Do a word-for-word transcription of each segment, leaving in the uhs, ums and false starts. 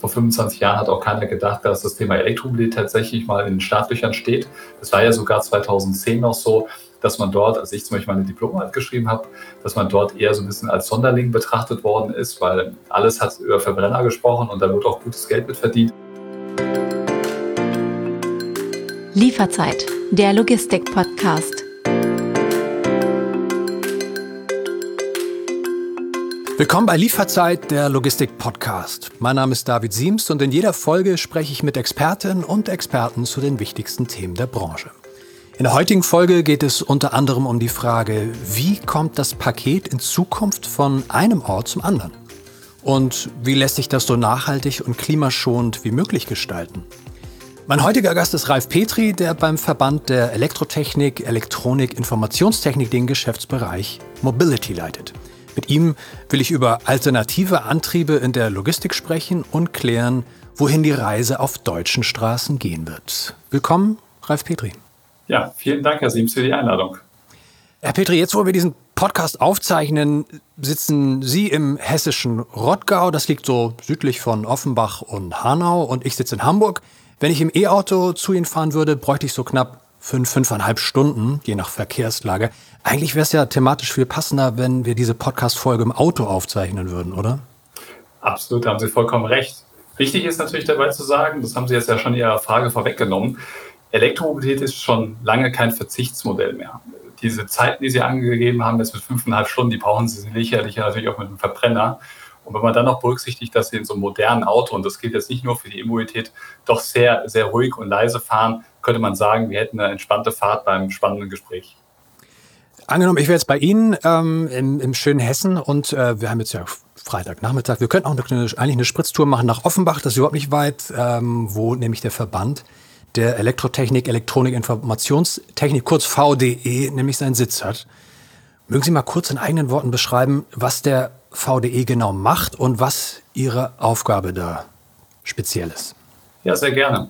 Vor fünfundzwanzig Jahren hat auch keiner gedacht, dass das Thema Elektromobilität tatsächlich mal in den Startlöchern steht. Das war ja sogar zweitausendzehn noch so, dass man dort, als ich zum Beispiel meine Diplomarbeit geschrieben habe, dass man dort eher so ein bisschen als Sonderling betrachtet worden ist, weil alles hat über Verbrenner gesprochen und da wird auch gutes Geld mit verdient. Lieferzeit, der Logistik-Podcast. Willkommen bei Lieferzeit, der Logistik-Podcast. Mein Name ist David Siems und in jeder Folge spreche ich mit Expertinnen und Experten zu den wichtigsten Themen der Branche. In der heutigen Folge geht es unter anderem um die Frage, wie kommt das Paket in Zukunft von einem Ort zum anderen? Und wie lässt sich das so nachhaltig und klimaschonend wie möglich gestalten? Mein heutiger Gast ist Ralf Petri, der beim Verband der Elektrotechnik, Elektronik, Informationstechnik den Geschäftsbereich Mobility leitet. Mit ihm will ich über alternative Antriebe in der Logistik sprechen und klären, wohin die Reise auf deutschen Straßen gehen wird. Willkommen, Ralf Petri. Ja, vielen Dank, Herr Siems, für die Einladung. Herr Petri, jetzt wo wir diesen Podcast aufzeichnen, sitzen Sie im hessischen Rottgau. Das liegt so südlich von Offenbach und Hanau und ich sitze in Hamburg. Wenn ich im E-Auto zu Ihnen fahren würde, bräuchte ich so knapp fünf, fünfeinhalb Stunden, je nach Verkehrslage. Eigentlich wäre es ja thematisch viel passender, wenn wir diese Podcast-Folge im Auto aufzeichnen würden, oder? Absolut, da haben Sie vollkommen recht. Wichtig ist natürlich dabei zu sagen, das haben Sie jetzt ja schon in Ihrer Frage vorweggenommen, Elektromobilität ist schon lange kein Verzichtsmodell mehr. Diese Zeiten, die Sie angegeben haben, jetzt mit fünfeinhalb Stunden, die brauchen Sie sicherlich natürlich auch mit einem Verbrenner. Und wenn man dann noch berücksichtigt, dass Sie in so einem modernen Auto, und das gilt jetzt nicht nur für die E-Mobilität, doch sehr, sehr ruhig und leise fahren, könnte man sagen, wir hätten eine entspannte Fahrt beim spannenden Gespräch. Angenommen, ich wäre jetzt bei Ihnen ähm, im, im schönen Hessen und äh, wir haben jetzt ja Freitagnachmittag. Wir könnten auch eine, eigentlich eine Spritztour machen nach Offenbach, das ist überhaupt nicht weit, ähm, wo nämlich der Verband der Elektrotechnik, Elektronik, Informationstechnik, kurz V D E, nämlich seinen Sitz hat. Mögen Sie mal kurz in eigenen Worten beschreiben, was der V D E genau macht und was Ihre Aufgabe da speziell ist? Ja, sehr gerne.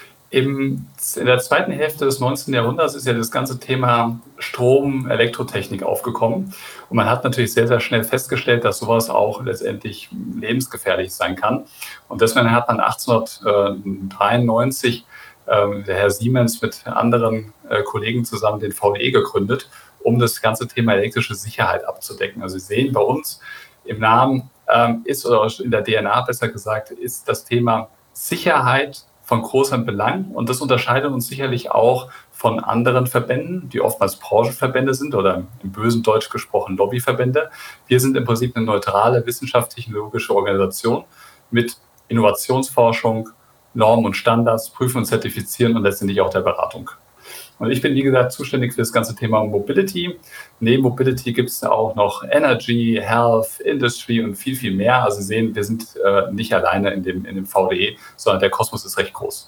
Im, in der zweiten Hälfte des neunzehnten Jahrhunderts ist ja das ganze Thema Strom, Elektrotechnik aufgekommen. Und man hat natürlich sehr, sehr schnell festgestellt, dass sowas auch letztendlich lebensgefährlich sein kann. Und deswegen hat man achtzehnhundertdreiundneunzig äh, der Herr Siemens mit anderen äh, Kollegen zusammen den V D E gegründet, um das ganze Thema elektrische Sicherheit abzudecken. Also Sie sehen bei uns im Namen ähm, ist, oder in der D N A besser gesagt, ist das Thema Sicherheit von großem Belang. Und das unterscheidet uns sicherlich auch von anderen Verbänden, die oftmals Branchenverbände sind oder im bösen Deutsch gesprochen Lobbyverbände. Wir sind im Prinzip eine neutrale wissenschaftlich-technologische Organisation mit Innovationsforschung, Normen und Standards, Prüfen und Zertifizieren und letztendlich auch der Beratung. Und ich bin, wie gesagt, zuständig für das ganze Thema Mobility. Neben Mobility gibt es auch noch Energy, Health, Industry und viel, viel mehr. Also Sie sehen, wir sind äh, nicht alleine in dem, in dem V D E, sondern der Kosmos ist recht groß.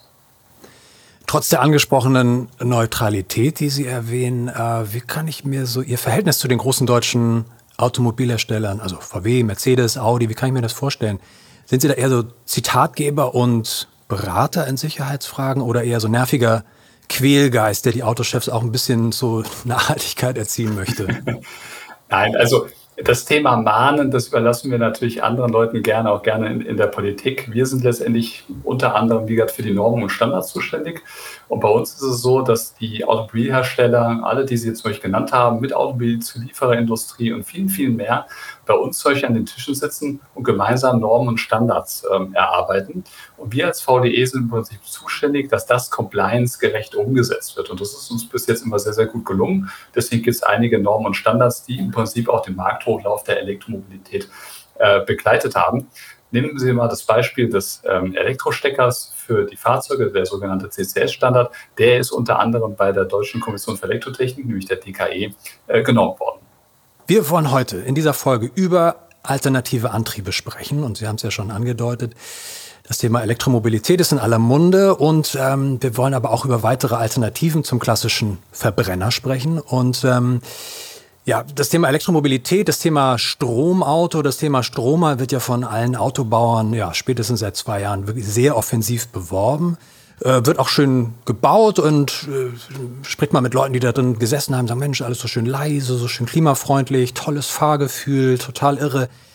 Trotz der angesprochenen Neutralität, die Sie erwähnen, äh, wie kann ich mir so Ihr Verhältnis zu den großen deutschen Automobilherstellern, also V W, Mercedes, Audi, wie kann ich mir das vorstellen? Sind Sie da eher so Zitatgeber und Berater in Sicherheitsfragen oder eher so nerviger Quälgeist, der die Autochefs auch ein bisschen zur Nachhaltigkeit erziehen möchte? Nein, also das Thema Mahnen, das überlassen wir natürlich anderen Leuten gerne, auch gerne in, in der Politik. Wir sind letztendlich unter anderem, wie gesagt, für die Normen und Standards zuständig. Und bei uns ist es so, dass die Automobilhersteller, alle, die Sie jetzt zum Beispiel genannt haben, mit Automobilzuliefererindustrie und vielen, vielen mehr, bei uns solche an den Tischen sitzen und gemeinsam Normen und Standards ähm, erarbeiten. Und wir als V D E sind im Prinzip zuständig, dass das compliance-gerecht umgesetzt wird. Und das ist uns bis jetzt immer sehr, sehr gut gelungen. Deswegen gibt es einige Normen und Standards, die im Prinzip auch den Markthochlauf der Elektromobilität äh, begleitet haben. Nehmen Sie mal das Beispiel des ähm, Elektrosteckers für die Fahrzeuge, der sogenannte C C S-Standard. Der ist unter anderem bei der Deutschen Kommission für Elektrotechnik, nämlich der D K E, äh, genormt worden. Wir wollen heute in dieser Folge über alternative Antriebe sprechen und Sie haben es ja schon angedeutet. Das Thema Elektromobilität ist in aller Munde und ähm, wir wollen aber auch über weitere Alternativen zum klassischen Verbrenner sprechen. Und ähm, ja, das Thema Elektromobilität, das Thema Stromauto, das Thema Stromer wird ja von allen Autobauern ja spätestens seit zwei Jahren wirklich sehr offensiv beworben. Äh, wird auch schön gebaut und äh, spricht mal mit Leuten, die da drin gesessen haben, sagen, Mensch, alles so schön leise, so schön klimafreundlich, tolles Fahrgefühl, total irre.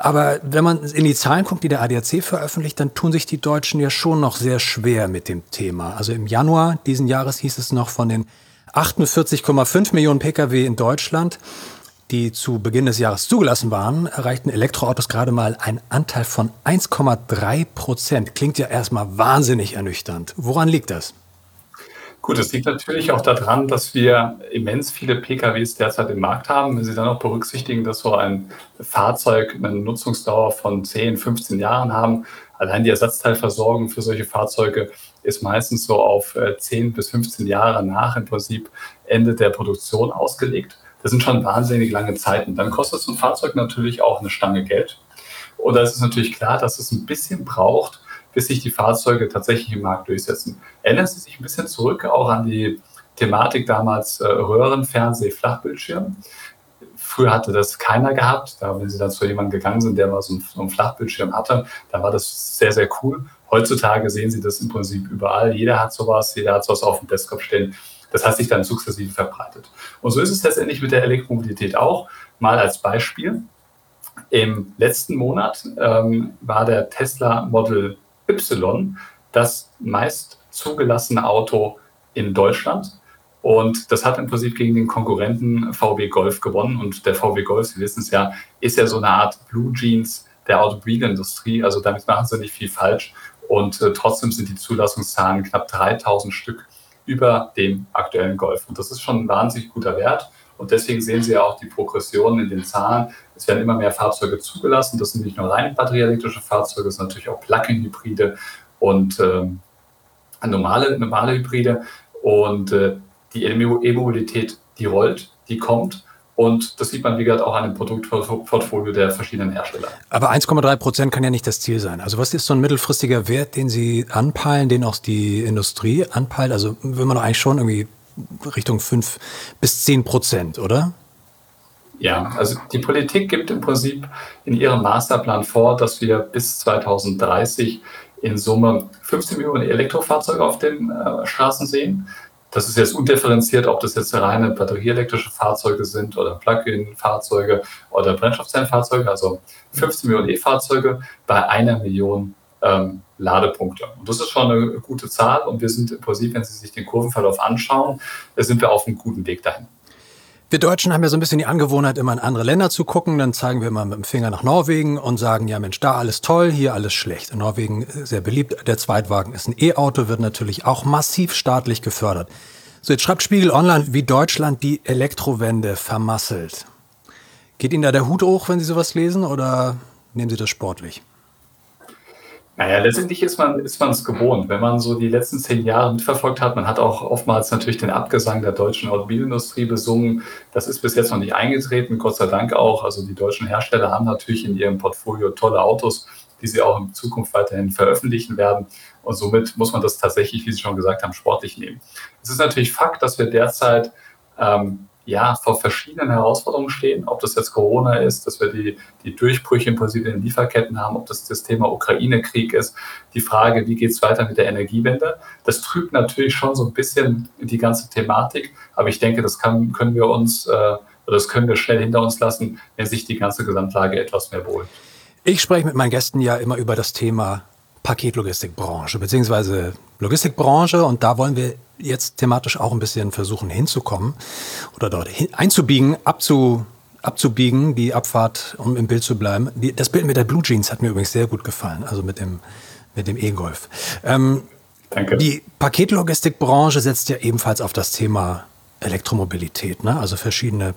Aber wenn man in die Zahlen guckt, die der A D A C veröffentlicht, dann tun sich die Deutschen ja schon noch sehr schwer mit dem Thema. Also im Januar diesen Jahres hieß es noch, von den achtundvierzig Komma fünf Millionen Pkw in Deutschland, die zu Beginn des Jahres zugelassen waren, erreichten Elektroautos gerade mal einen Anteil von eins Komma drei Prozent. Klingt ja erstmal wahnsinnig ernüchternd. Woran liegt das? Gut, es liegt natürlich auch daran, dass wir immens viele P K Ws derzeit im Markt haben. Wenn Sie dann auch berücksichtigen, dass so ein Fahrzeug eine Nutzungsdauer von zehn, fünfzehn Jahren haben, allein die Ersatzteilversorgung für solche Fahrzeuge ist meistens so auf zehn bis fünfzehn Jahre nach im Prinzip Ende der Produktion ausgelegt. Das sind schon wahnsinnig lange Zeiten. Dann kostet so ein Fahrzeug natürlich auch eine Stange Geld. Und da ist es natürlich klar, dass es ein bisschen braucht, bis sich die Fahrzeuge tatsächlich im Markt durchsetzen. Erinnern Sie sich ein bisschen zurück auch an die Thematik damals äh, Röhrenfernseh, Flachbildschirm. Früher hatte das keiner gehabt. Da, wenn Sie dann zu jemandem gegangen sind, der mal so einen, so einen Flachbildschirm hatte, dann war das sehr, sehr cool. Heutzutage sehen Sie das im Prinzip überall. Jeder hat sowas, jeder hat sowas auf dem Desktop stehen. Das hat sich dann sukzessive verbreitet. Und so ist es letztendlich mit der Elektromobilität auch. Mal als Beispiel. Im letzten Monat ähm, war der Tesla Model Y das meist zugelassene Auto in Deutschland. Und das hat im Prinzip gegen den Konkurrenten V W Golf gewonnen. Und der V W Golf, Sie wissen es ja, ist ja so eine Art Blue Jeans der Automobilindustrie. Also damit machen sie nicht viel falsch. Und äh, trotzdem sind die Zulassungszahlen knapp dreitausend Stück über dem aktuellen Golf. Und das ist schon ein wahnsinnig guter Wert. Und deswegen sehen Sie ja auch die Progression in den Zahlen. Es werden immer mehr Fahrzeuge zugelassen. Das sind nicht nur rein batterieelektrische Fahrzeuge, es sind natürlich auch Plug-in-Hybride und ähm, normale, normale Hybride. Und äh, die E-Mobilität, die rollt, die kommt. Und das sieht man, wie gesagt, auch an dem Produktportfolio der verschiedenen Hersteller. Aber eins Komma drei Prozent kann ja nicht das Ziel sein. Also was ist so ein mittelfristiger Wert, den Sie anpeilen, den auch die Industrie anpeilt? Also will man doch eigentlich schon irgendwie Richtung fünf bis zehn Prozent, oder? Ja, also die Politik gibt im Prinzip in ihrem Masterplan vor, dass wir bis zweitausenddreißig in Summe fünfzehn Millionen Elektrofahrzeuge auf den äh, Straßen sehen. Das ist jetzt undifferenziert, ob das jetzt reine batterieelektrische Fahrzeuge sind oder Plug-in-Fahrzeuge oder Brennstoffzellenfahrzeuge, also fünfzehn Millionen E-Fahrzeuge bei einer Million ähm, Ladepunkte. Und das ist schon eine gute Zahl und wir sind im Prinzip, wenn Sie sich den Kurvenverlauf anschauen, sind wir auf einem guten Weg dahin. Wir Deutschen haben ja so ein bisschen die Angewohnheit, immer in andere Länder zu gucken. Dann zeigen wir immer mit dem Finger nach Norwegen und sagen, ja Mensch, da alles toll, hier alles schlecht. In Norwegen sehr beliebt. Der Zweitwagen ist ein E-Auto, wird natürlich auch massiv staatlich gefördert. So, jetzt schreibt Spiegel Online, wie Deutschland die Elektrowende vermasselt. Geht Ihnen da der Hut hoch, wenn Sie sowas lesen, oder nehmen Sie das sportlich? Naja, letztendlich ist man ist man es gewohnt, wenn man so die letzten zehn Jahre mitverfolgt hat. Man hat auch oftmals natürlich den Abgesang der deutschen Automobilindustrie besungen. Das ist bis jetzt noch nicht eingetreten, Gott sei Dank auch. Also die deutschen Hersteller haben natürlich in ihrem Portfolio tolle Autos, die sie auch in Zukunft weiterhin veröffentlichen werden. Und somit muss man das tatsächlich, wie Sie schon gesagt haben, sportlich nehmen. Es ist natürlich Fakt, dass wir derzeit ähm, ja, vor verschiedenen Herausforderungen stehen, ob das jetzt Corona ist, dass wir die, die Durchbrüche im Prinzip in den Lieferketten haben, ob das das Thema Ukraine-Krieg ist, die Frage, wie geht es weiter mit der Energiewende. Das trübt natürlich schon so ein bisschen die ganze Thematik, aber ich denke, das kann, können wir uns, äh, oder das können wir schnell hinter uns lassen, wenn sich die ganze Gesamtlage etwas mehr beruhigt. Ich spreche mit meinen Gästen ja immer über das Thema Paketlogistikbranche beziehungsweise Logistikbranche und da wollen wir jetzt thematisch auch ein bisschen versuchen hinzukommen oder dort hin, einzubiegen, abzu, abzubiegen, die Abfahrt, um im Bild zu bleiben. Die, das Bild mit der Blue Jeans hat mir übrigens sehr gut gefallen, also mit dem, mit dem E-Golf. Ähm, Danke. Die Paketlogistikbranche setzt ja ebenfalls auf das Thema Elektromobilität, ne? Also verschiedene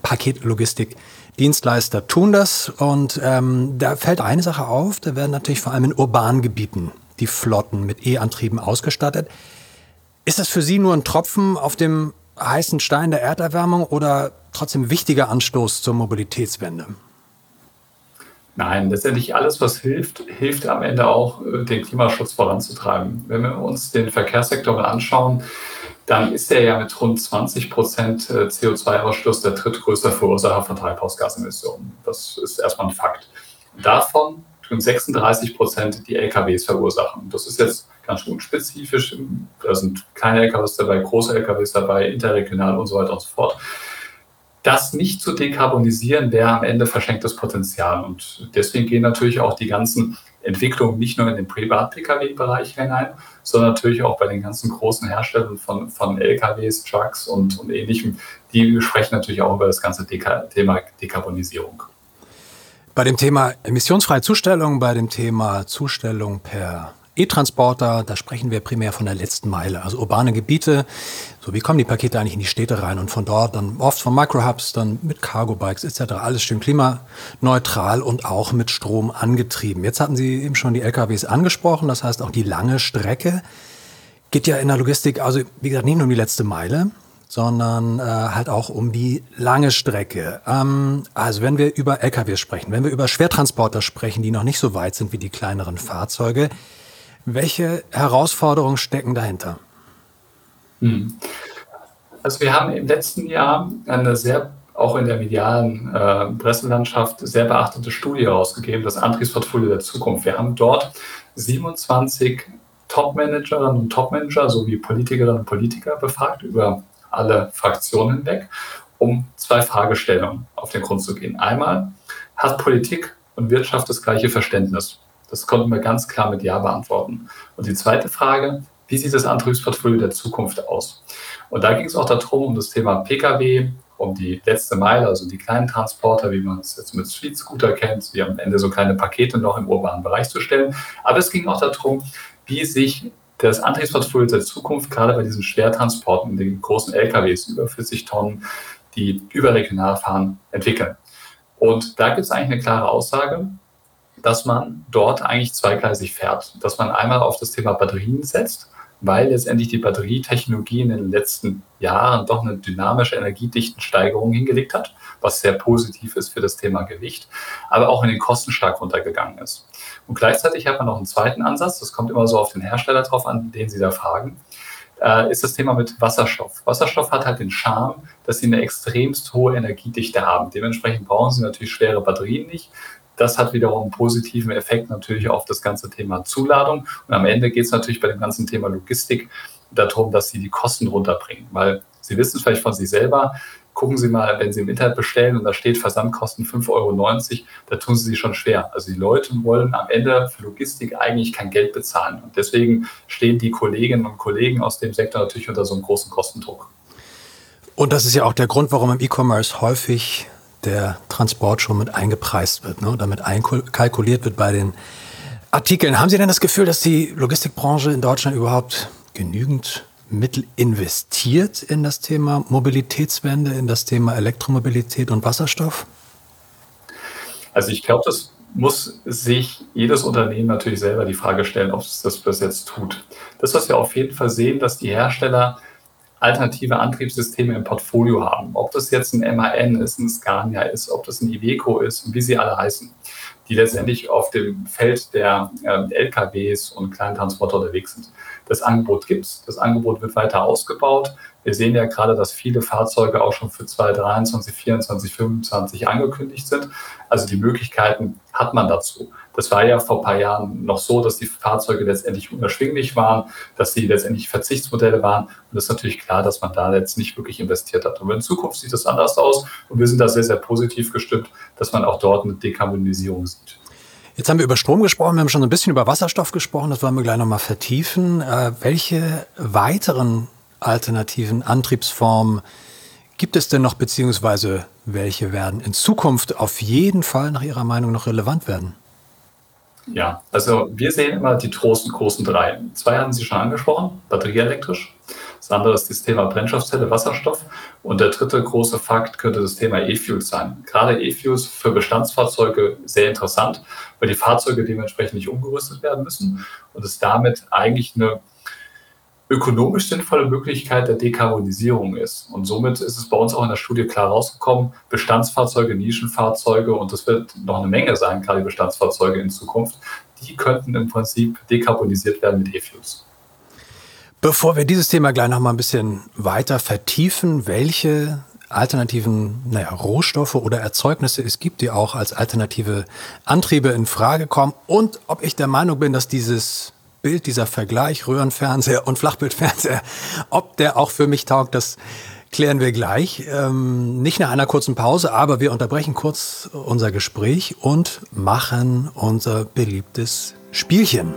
Paketlogistikdienstleister tun das und ähm, da fällt eine Sache auf, da werden natürlich vor allem in urbanen Gebieten die Flotten mit E-Antrieben ausgestattet. Ist das für Sie nur ein Tropfen auf dem heißen Stein der Erderwärmung oder trotzdem wichtiger Anstoß zur Mobilitätswende? Nein, letztendlich alles, was hilft, hilft am Ende auch, den Klimaschutz voranzutreiben. Wenn wir uns den Verkehrssektor mal anschauen, dann ist er ja mit rund zwanzig Prozent C O zwei Ausstoß der drittgrößte Verursacher von Treibhausgasemissionen. Das ist erstmal ein Fakt. Davon tun sechsunddreißig Prozent die L K Ws verursachen. Das ist jetzt ganz unspezifisch. Da sind kleine L K Ws dabei, große L K Ws dabei, interregional und so weiter und so fort. das nicht zu dekarbonisieren, wäre am Ende verschenktes Potenzial. Und deswegen gehen natürlich auch die ganzen Entwicklungen nicht nur in den Privat-P K W-Bereich hinein, sondern natürlich auch bei den ganzen großen Herstellern von, von L K Ws, Trucks und, und Ähnlichem. Die sprechen natürlich auch über das ganze Deka- Thema Dekarbonisierung. Bei dem Thema emissionsfreie Zustellung, bei dem Thema Zustellung per E-Transporter, da sprechen wir primär von der letzten Meile, also urbane Gebiete. So, wie kommen die Pakete eigentlich in die Städte rein und von dort dann oft von Microhubs, dann mit Cargo-Bikes et cetera. Alles schön klimaneutral und auch mit Strom angetrieben. Jetzt hatten Sie eben schon die L K Ws angesprochen, das heißt auch die lange Strecke geht ja in der Logistik, also wie gesagt, nicht nur um die letzte Meile, sondern äh, halt auch um die lange Strecke. Ähm, also wenn wir über L K Ws sprechen, wenn wir über Schwertransporter sprechen, die noch nicht so weit sind wie die kleineren Fahrzeuge, welche Herausforderungen stecken dahinter? Also wir haben im letzten Jahr eine sehr, auch in der medialen äh, Presselandschaft, sehr beachtete Studie herausgegeben, das Antriebsportfolio der Zukunft. Wir haben dort siebenundzwanzig Top-Managerinnen und Top-Manager sowie Politikerinnen und Politiker befragt über alle Fraktionen hinweg, um zwei Fragestellungen auf den Grund zu gehen. Einmal, hat Politik und Wirtschaft das gleiche Verständnis? Das konnten wir ganz klar mit Ja beantworten. Und die zweite Frage, wie sieht das Antriebsportfolio der Zukunft aus? Und da ging es auch darum, um das Thema P K W, um die letzte Meile, also die kleinen Transporter, wie man es jetzt mit Street Scooter kennt, die am Ende so kleine Pakete noch im urbanen Bereich zu stellen. Aber es ging auch darum, wie sich das Antriebsportfolio der Zukunft gerade bei diesen Schwertransporten, den großen L K Ws über vierzig Tonnen, die überregional fahren, entwickeln. Und da gibt es eigentlich eine klare Aussage, dass man dort eigentlich zweigleisig fährt. Dass man einmal auf das Thema Batterien setzt, weil letztendlich die Batterietechnologie in den letzten Jahren doch eine dynamische Energiedichtensteigerung hingelegt hat, was sehr positiv ist für das Thema Gewicht, aber auch in den Kosten stark runtergegangen ist. Und gleichzeitig hat man noch einen zweiten Ansatz, das kommt immer so auf den Hersteller drauf an, den Sie da fragen, äh, ist das Thema mit Wasserstoff. Wasserstoff hat halt den Charme, dass Sie eine extremst hohe Energiedichte haben. Dementsprechend brauchen Sie natürlich schwere Batterien nicht. Das hat wiederum einen positiven Effekt natürlich auf das ganze Thema Zuladung. Und am Ende geht es natürlich bei dem ganzen Thema Logistik darum, dass Sie die Kosten runterbringen. Weil Sie wissen es vielleicht von sich selber, gucken Sie mal, wenn Sie im Internet bestellen und da steht Versandkosten fünf Euro neunzig, da tun Sie sich schon schwer. Also die Leute wollen am Ende für Logistik eigentlich kein Geld bezahlen. Und deswegen stehen die Kolleginnen und Kollegen aus dem Sektor natürlich unter so einem großen Kostendruck. Und das ist ja auch der Grund, warum im E-Commerce häufig der Transport schon mit eingepreist wird, ne, oder mit einkalkuliert wird bei den Artikeln. Haben Sie denn das Gefühl, dass die Logistikbranche in Deutschland überhaupt genügend Mittel investiert in das Thema Mobilitätswende, in das Thema Elektromobilität und Wasserstoff? Also ich glaube, das muss sich jedes Unternehmen natürlich selber die Frage stellen, ob es das bis jetzt tut. Das, was wir auf jeden Fall sehen, dass die Hersteller alternative Antriebssysteme im Portfolio haben. Ob das jetzt ein M A N ist, ein Scania ist, ob das ein Iveco ist und wie sie alle heißen, die letztendlich auf dem Feld der äh, L K Ws und Kleintransporter unterwegs sind. Das Angebot gibt es, das Angebot wird weiter ausgebaut. Wir sehen ja gerade, dass viele Fahrzeuge auch schon für zwanzig dreiundzwanzig, vierundzwanzig, fünfundzwanzig angekündigt sind. Also die Möglichkeiten hat man dazu. Das war ja vor ein paar Jahren noch so, dass die Fahrzeuge letztendlich unerschwinglich waren, dass sie letztendlich Verzichtsmodelle waren. Und es ist natürlich klar, dass man da jetzt nicht wirklich investiert hat. Und in Zukunft sieht das anders aus. Und wir sind da sehr, sehr positiv gestimmt, dass man auch dort eine Dekarbonisierung sieht. Jetzt haben wir über Strom gesprochen, wir haben schon ein bisschen über Wasserstoff gesprochen, das wollen wir gleich nochmal vertiefen. Äh, welche weiteren alternativen Antriebsformen gibt es denn noch, beziehungsweise welche werden in Zukunft auf jeden Fall nach Ihrer Meinung noch relevant werden? Ja, also wir sehen immer die großen, großen drei. Zwei haben Sie schon angesprochen, batterieelektrisch. Das andere ist das Thema Brennstoffzelle, Wasserstoff. Und der dritte große Fakt könnte das Thema E-Fuels sein. Gerade E-Fuels für Bestandsfahrzeuge sehr interessant, weil die Fahrzeuge dementsprechend nicht umgerüstet werden müssen und es damit eigentlich eine ökonomisch sinnvolle Möglichkeit der Dekarbonisierung ist. Und somit ist es bei uns auch in der Studie klar rausgekommen, Bestandsfahrzeuge, Nischenfahrzeuge, und das wird noch eine Menge sein, gerade die Bestandsfahrzeuge in Zukunft, die könnten im Prinzip dekarbonisiert werden mit E-Fuels. Bevor wir dieses Thema gleich noch mal ein bisschen weiter vertiefen, welche alternativen naja, Rohstoffe oder Erzeugnisse es gibt, die auch als alternative Antriebe in Frage kommen, und ob ich der Meinung bin, dass dieses Bild, dieser Vergleich Röhrenfernseher und Flachbildfernseher, ob der auch für mich taugt, das klären wir gleich. Ähm, nicht nach einer kurzen Pause, aber wir unterbrechen kurz unser Gespräch und machen unser beliebtes Spielchen.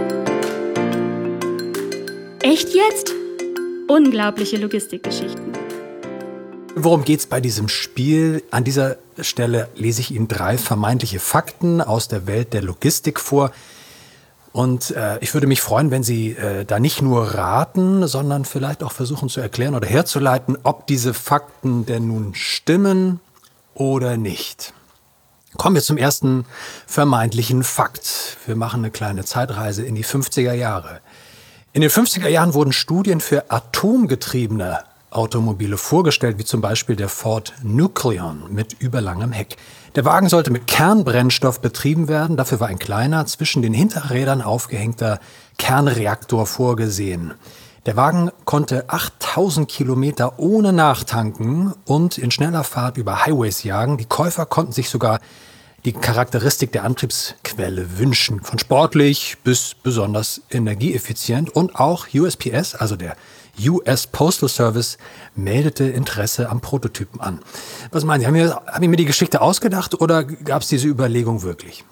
Echt jetzt? Unglaubliche Logistikgeschichten. Worum geht's bei diesem Spiel? An dieser Stelle lese ich Ihnen drei vermeintliche Fakten aus der Welt der Logistik vor. Und äh, ich würde mich freuen, wenn Sie äh, da nicht nur raten, sondern vielleicht auch versuchen zu erklären oder herzuleiten, ob diese Fakten denn nun stimmen oder nicht. Kommen wir zum ersten vermeintlichen Fakt. Wir machen eine kleine Zeitreise in die fünfziger Jahre. In den fünfziger Jahren wurden Studien für atomgetriebene Automobile vorgestellt, wie zum Beispiel der Ford Nucleon mit überlangem Heck. Der Wagen sollte mit Kernbrennstoff betrieben werden. Dafür war ein kleiner, zwischen den Hinterrädern aufgehängter Kernreaktor vorgesehen. Der Wagen konnte achttausend Kilometer ohne Nachtanken und in schneller Fahrt über Highways jagen. Die Käufer konnten sich sogar die Charakteristik der Antriebsquelle wünschen. Von sportlich bis besonders energieeffizient. Und auch U S P S, also der U S Postal Service, meldete Interesse am Prototypen an. Was meinen Sie, haben Sie, haben Sie mir die Geschichte ausgedacht oder gab es diese Überlegung wirklich?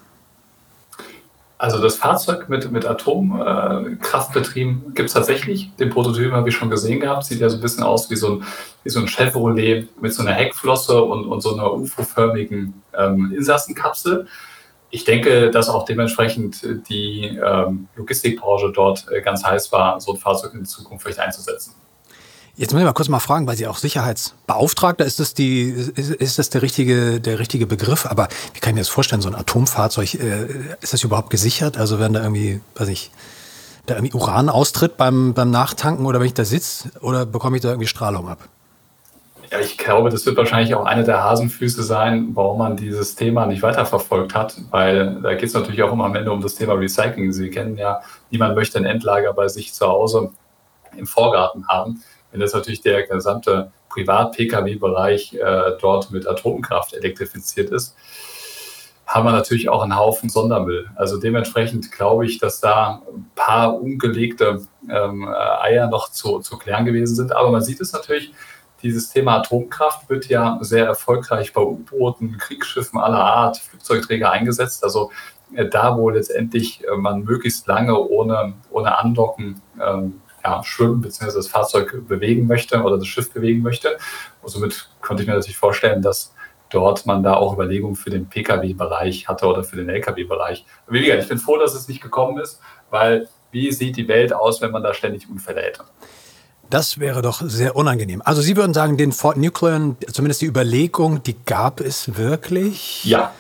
Also das Fahrzeug mit, mit Atomkraft betrieben gibt es tatsächlich. Den Prototypen habe ich schon gesehen gehabt. Sieht ja so ein bisschen aus wie so ein, wie so ein Chevrolet mit so einer Heckflosse und, und so einer U F O-förmigen ähm, Insassenkapsel. Ich denke, dass auch dementsprechend die ähm, Logistikbranche dort äh, ganz heiß war, so ein Fahrzeug in Zukunft vielleicht einzusetzen. Jetzt muss ich mal kurz mal fragen, weil Sie auch Sicherheitsbeauftragter, ist das, die, ist, ist das der, richtige, der richtige Begriff? Aber wie kann ich mir das vorstellen, so ein Atomfahrzeug, äh, ist das überhaupt gesichert? Also wenn da irgendwie, weiß ich, da irgendwie Uran austritt beim, beim Nachtanken oder wenn ich da sitze, oder bekomme ich da irgendwie Strahlung ab? Ja, ich glaube, das wird wahrscheinlich auch eine der Hasenfüße sein, warum man dieses Thema nicht weiterverfolgt hat, weil da geht es natürlich auch immer am Ende um das Thema Recycling. Sie kennen ja, niemand möchte ein Endlager bei sich zu Hause im Vorgarten haben. Wenn jetzt natürlich der gesamte Privat-P K W-Bereich äh, dort mit Atomkraft elektrifiziert ist, haben wir natürlich auch einen Haufen Sondermüll. Also dementsprechend glaube ich, dass da ein paar ungelegte ähm, Eier noch zu, zu klären gewesen sind. Aber man sieht es natürlich, dieses Thema Atomkraft wird ja sehr erfolgreich bei U-Booten, Kriegsschiffen aller Art, Flugzeugträger eingesetzt. Also äh, da, wo letztendlich äh, man möglichst lange ohne, ohne Andocken ähm, ja, schwimmen bzw. das Fahrzeug bewegen möchte oder das Schiff bewegen möchte. Und somit konnte ich mir natürlich vorstellen, dass dort man da auch Überlegungen für den P K W-Bereich hatte oder für den L K W-Bereich. Wie gesagt, ich bin froh, dass es nicht gekommen ist, weil wie sieht die Welt aus, wenn man da ständig Unfälle hätte? Das wäre doch sehr unangenehm. Also Sie würden sagen, den Ford Nucleon, zumindest die Überlegung, die gab es wirklich? Ja.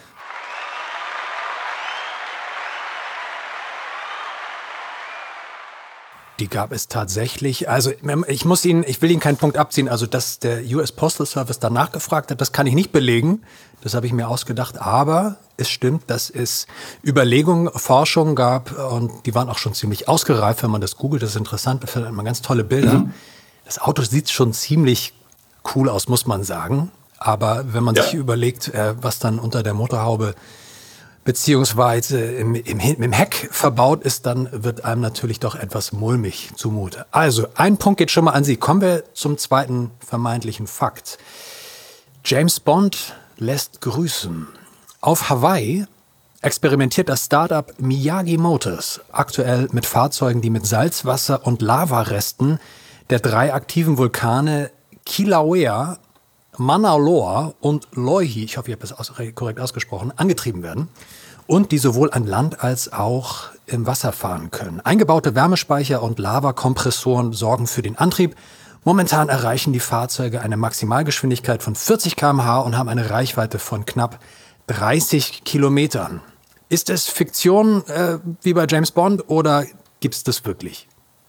Die gab es tatsächlich. Also ich muss Ihnen, ich will Ihnen keinen Punkt abziehen. Also dass der U S Postal Service danach gefragt hat, das kann ich nicht belegen. Das habe ich mir ausgedacht. Aber es stimmt, dass es Überlegungen, Forschung gab und die waren auch schon ziemlich ausgereift, wenn man das googelt. Das ist interessant, da findet man ganz tolle Bilder. Mhm. Das Auto sieht schon ziemlich cool aus, muss man sagen. Aber wenn man ja. sich überlegt, was dann unter der Motorhaube beziehungsweise im, im, im Heck verbaut ist, dann wird einem natürlich doch etwas mulmig zumute. Also, ein Punkt geht schon mal an Sie. Kommen wir zum zweiten vermeintlichen Fakt. James Bond lässt grüßen. Auf Hawaii experimentiert das Startup Miyagi Motors aktuell mit Fahrzeugen, die mit Salzwasser und Lavaresten der drei aktiven Vulkane Kilauea, Mauna Loa und Loihi, ich hoffe, ich habe das aus, korrekt ausgesprochen, angetrieben werden und die sowohl an Land als auch im Wasser fahren können. Eingebaute Wärmespeicher und Lavakompressoren sorgen für den Antrieb. Momentan erreichen die Fahrzeuge eine Maximalgeschwindigkeit von vierzig Kilometer pro Stunde und haben eine Reichweite von knapp dreißig Kilometern. Ist es Fiktion äh, wie bei James Bond oder gibt es das wirklich?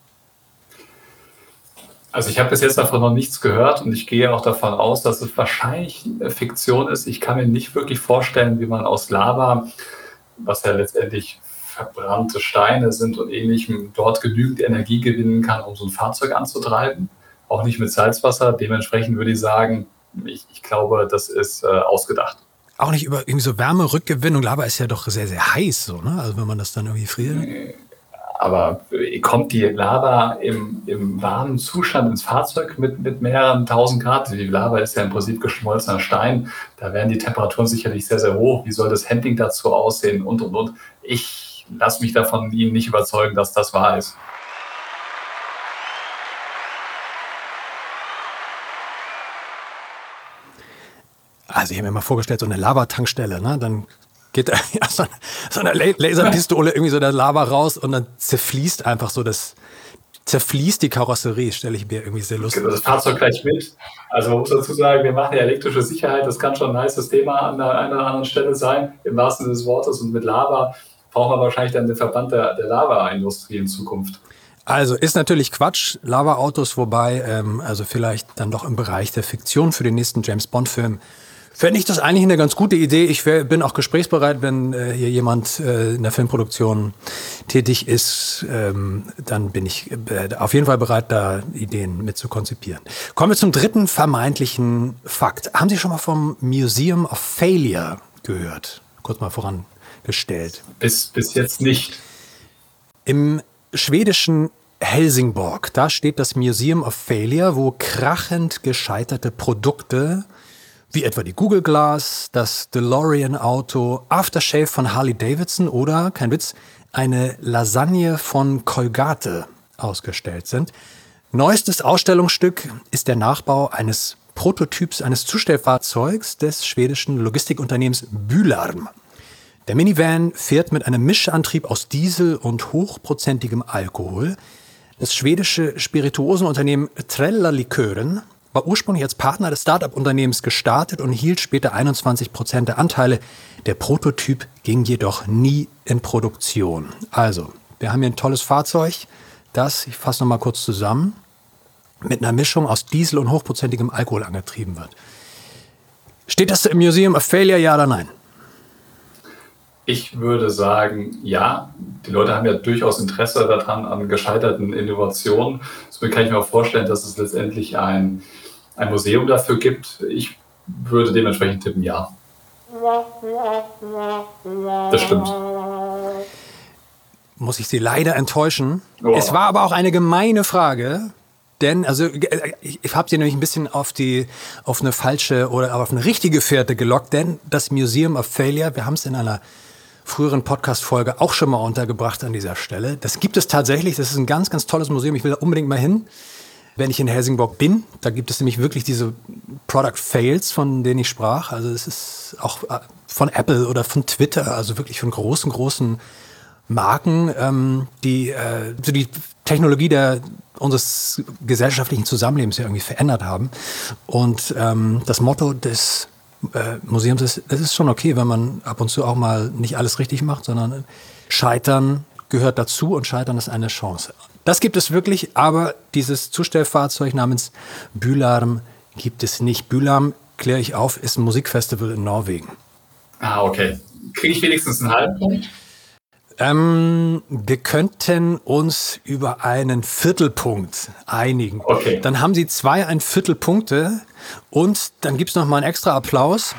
Also ich habe bis jetzt davon noch nichts gehört und ich gehe auch davon aus, dass es wahrscheinlich Fiktion ist. Ich kann mir nicht wirklich vorstellen, wie man aus Lava, was ja letztendlich verbrannte Steine sind und Ähnlichem, dort genügend Energie gewinnen kann, um so ein Fahrzeug anzutreiben. Auch nicht mit Salzwasser. Dementsprechend würde ich sagen, ich, ich glaube, das ist äh, ausgedacht. Auch nicht über irgendwie so Wärmerückgewinnung. Lava ist ja doch sehr, sehr heiß, so, ne? Also wenn man das dann irgendwie friert. Aber kommt die Lava im, im warmen Zustand ins Fahrzeug mit, mit mehreren tausend Grad? Die Lava ist ja im Prinzip geschmolzener Stein. Da wären die Temperaturen sicherlich sehr, sehr hoch. Wie soll das Handling dazu aussehen? Und, und, und. Ich lasse mich davon Ihnen nicht überzeugen, dass das wahr ist. Also ich habe mir mal vorgestellt, so eine Lavatankstelle, ne? Dann geht da ja, so, eine, so eine Laserpistole irgendwie so der Lava raus und dann zerfließt einfach so das, zerfließt die Karosserie, stelle ich mir irgendwie sehr lustig vor. Das Fahrzeug gleich mit. Also man muss dazu sagen, wir machen ja elektrische Sicherheit, das kann schon ein heißes Thema an der einen oder anderen Stelle sein, im wahrsten Sinne des Wortes. Und mit Lava brauchen wir wahrscheinlich dann den Verband der, der Lava-Industrie in Zukunft. Also ist natürlich Quatsch, Lava-Autos, wobei, ähm, also vielleicht dann doch im Bereich der Fiktion für den nächsten James-Bond-Film. Fände ich das eigentlich eine ganz gute Idee. Ich wär, bin auch gesprächsbereit, wenn äh, hier jemand äh, in der Filmproduktion tätig ist, ähm, dann bin ich äh, auf jeden Fall bereit, da Ideen mit zu konzipieren. Kommen wir zum dritten vermeintlichen Fakt. Haben Sie schon mal vom Museum of Failure gehört? Kurz mal vorangestellt. Bis, bis jetzt nicht. Im schwedischen Helsingborg, da steht das Museum of Failure, wo krachend gescheiterte Produkte wie etwa die Google Glass, das DeLorean-Auto, Aftershave von Harley Davidson oder, kein Witz, eine Lasagne von Colgate ausgestellt sind. Neuestes Ausstellungsstück ist der Nachbau eines Prototyps eines Zustellfahrzeugs des schwedischen Logistikunternehmens Bülarm. Der Minivan fährt mit einem Mischantrieb aus Diesel und hochprozentigem Alkohol. Das schwedische Spirituosenunternehmen Trella Likören war ursprünglich als Partner des Start-up-Unternehmens gestartet und hielt später einundzwanzig Prozent der Anteile. Der Prototyp ging jedoch nie in Produktion. Also, wir haben hier ein tolles Fahrzeug, das, ich fasse noch mal kurz zusammen, mit einer Mischung aus Diesel und hochprozentigem Alkohol angetrieben wird. Steht das im Museum of Failure, ja oder nein? Ich würde sagen, ja. Die Leute haben ja durchaus Interesse daran an gescheiterten Innovationen. Somit kann ich mir auch vorstellen, dass es letztendlich ein, ein Museum dafür gibt. Ich würde dementsprechend tippen, ja. Das stimmt. Muss ich Sie leider enttäuschen. Oh. Es war aber auch eine gemeine Frage. Denn, also, ich, ich habe sie nämlich ein bisschen auf die, auf eine falsche oder auf eine richtige Fährte gelockt, denn das Museum of Failure, wir haben es in einer früheren Podcast-Folge auch schon mal untergebracht an dieser Stelle. Das gibt es tatsächlich, das ist ein ganz, ganz tolles Museum. Ich will da unbedingt mal hin, wenn ich in Helsingborg bin. Da gibt es nämlich wirklich diese Product Fails, von denen ich sprach. Also es ist auch von Apple oder von Twitter, also wirklich von großen, großen Marken, ähm, die äh, so die Technologie der, unseres gesellschaftlichen Zusammenlebens ja irgendwie verändert haben. Und ähm, das Motto des äh, Museums ist, es ist schon okay, wenn man ab und zu auch mal nicht alles richtig macht, sondern Scheitern gehört dazu und Scheitern ist eine Chance. Das gibt es wirklich, aber dieses Zustellfahrzeug namens Bülarm gibt es nicht. Bülarm, kläre ich auf, ist ein Musikfestival in Norwegen. Ah, okay. Kriege ich wenigstens einen halben Punkt? Ähm, wir könnten uns über einen Viertelpunkt einigen. Okay. Dann haben Sie zwei ein Viertelpunkte und dann gibt es noch mal einen extra Applaus.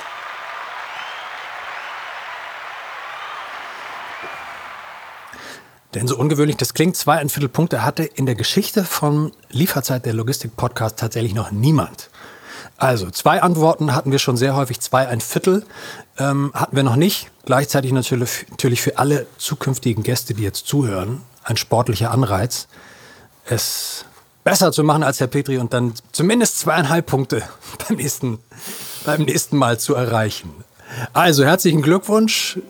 Denn so ungewöhnlich das klingt, zwei ein Viertelpunkte hatte in der Geschichte von Lieferzeit der Logistik-Podcast tatsächlich noch niemand. Also, zwei Antworten hatten wir schon sehr häufig, zwei ein Viertel ähm, hatten wir noch nicht. Gleichzeitig natürlich, natürlich für alle zukünftigen Gäste, die jetzt zuhören, ein sportlicher Anreiz, es besser zu machen als Herr Petri und dann zumindest zweieinhalb Punkte beim nächsten, beim nächsten Mal zu erreichen. Also, herzlichen Glückwunsch.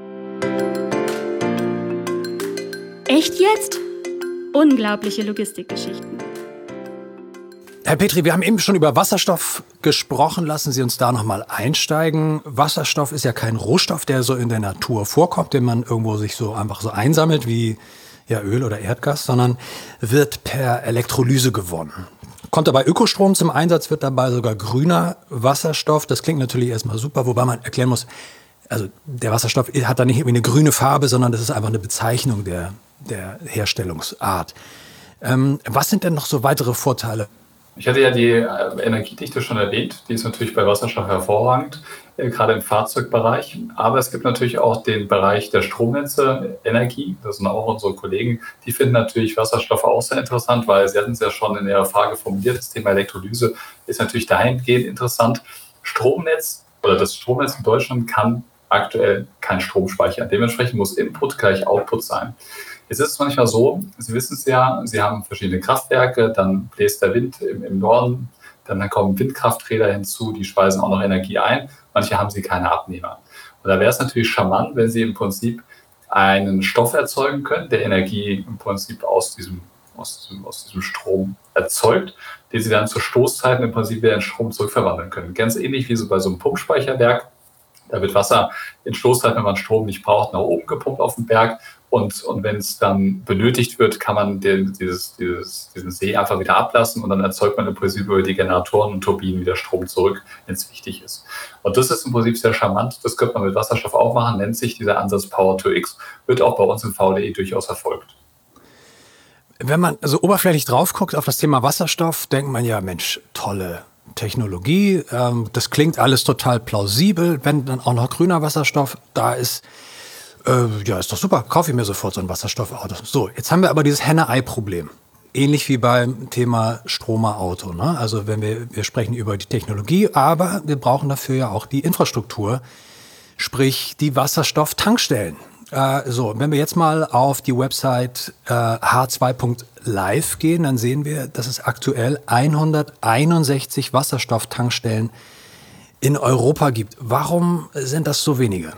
Echt jetzt? Unglaubliche Logistikgeschichten. Herr Petri, wir haben eben schon über Wasserstoff gesprochen. Lassen Sie uns da noch mal einsteigen. Wasserstoff ist ja kein Rohstoff, der so in der Natur vorkommt, den man irgendwo sich so einfach so einsammelt wie ja, Öl oder Erdgas, sondern wird per Elektrolyse gewonnen. Kommt dabei Ökostrom zum Einsatz, wird dabei sogar grüner Wasserstoff. Das klingt natürlich erstmal super, wobei man erklären muss, also der Wasserstoff hat da nicht irgendwie eine grüne Farbe, sondern das ist einfach eine Bezeichnung der, der Herstellungsart. Ähm, was sind denn noch so weitere Vorteile? Ich hatte ja die Energiedichte schon erwähnt, die ist natürlich bei Wasserstoff hervorragend. äh, gerade im Fahrzeugbereich. Aber es gibt natürlich auch den Bereich der Stromnetze, Energie. Das sind auch unsere Kollegen. Die finden natürlich Wasserstoff auch sehr interessant, weil Sie hatten es ja schon in Ihrer Frage formuliert, das Thema Elektrolyse ist natürlich dahingehend interessant. Stromnetz oder das Stromnetz in Deutschland kann aktuell keinen Strom speichern. Dementsprechend muss Input gleich Output sein. Jetzt ist es manchmal so, Sie wissen es ja, Sie haben verschiedene Kraftwerke, dann bläst der Wind im, im Norden, dann kommen Windkrafträder hinzu, die speisen auch noch Energie ein. Manche haben sie keine Abnehmer. Und da wäre es natürlich charmant, wenn Sie im Prinzip einen Stoff erzeugen können, der Energie im Prinzip aus diesem, aus diesem, aus diesem Strom erzeugt, den Sie dann zu Stoßzeiten im Prinzip wieder in Strom zurückverwandeln können. Ganz ähnlich wie so bei so einem Pumpspeicherwerk. Da wird Wasser in Stoßzeiten, wenn man Strom nicht braucht, nach oben gepumpt auf den Berg. Und, und wenn es dann benötigt wird, kann man den, dieses, dieses, diesen See einfach wieder ablassen und dann erzeugt man im Prinzip über die Generatoren und Turbinen wieder Strom zurück, wenn es wichtig ist. Und das ist im Prinzip sehr charmant. Das könnte man mit Wasserstoff auch machen, nennt sich dieser Ansatz Power to X, wird auch bei uns im V D E durchaus erfolgt. Wenn man so oberflächlich drauf guckt auf das Thema Wasserstoff, denkt man ja, Mensch, tolle Technologie, ähm, das klingt alles total plausibel, wenn dann auch noch grüner Wasserstoff da ist. Äh, ja, ist doch super, kaufe ich mir sofort so ein Wasserstoffauto. So, jetzt haben wir aber dieses Henne-Ei-Problem. Ähnlich wie beim Thema Stromer-Auto. Ne? Also wenn wir, wir sprechen über die Technologie, aber wir brauchen dafür ja auch die Infrastruktur, sprich die Wasserstofftankstellen. Äh, so, wenn wir jetzt mal auf die Website äh, h zwei punkt live gehen, dann sehen wir, dass es aktuell hunderteinundsechzig Wasserstofftankstellen in Europa gibt. Warum sind das so wenige?